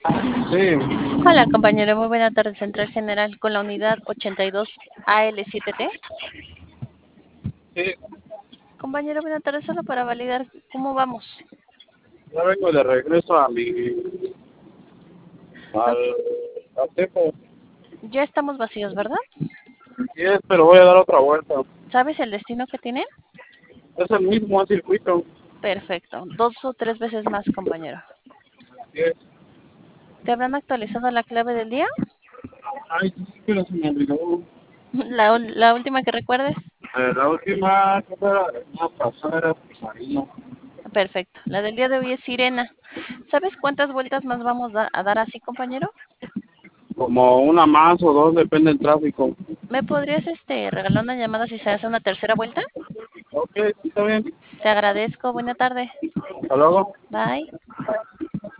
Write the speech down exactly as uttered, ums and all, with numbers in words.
Sí, Hola, compañero. Muy buena tarde. Central General con la unidad ochenta y dos A L siete T. sí, Compañero, buena tarde. Solo para validar cómo vamos. ya vengo de regreso a mi, al, Ok, al tiempo. ya estamos vacíos, ¿verdad? Sí, es, pero voy a dar otra vuelta. ¿Sabes el destino que tienen? Es el mismo circuito. Perfecto. Dos o tres veces más, compañero. Sí, es. ¿Te habrán actualizado la clave del día? Ay, sí, pero se me olvidó. La, ul- la última que recuerdes. Eh, la última que era la semana pasada era Marino. Perfecto. La del día de hoy es Sirena. ¿Sabes cuántas vueltas más vamos a, a dar así, compañero? Como una más o dos, depende del tráfico. ¿Me podrías este, regalar una llamada si se hace una tercera vuelta? Ok, sí, está bien. Te agradezco. Buena tarde. Hasta luego. Bye.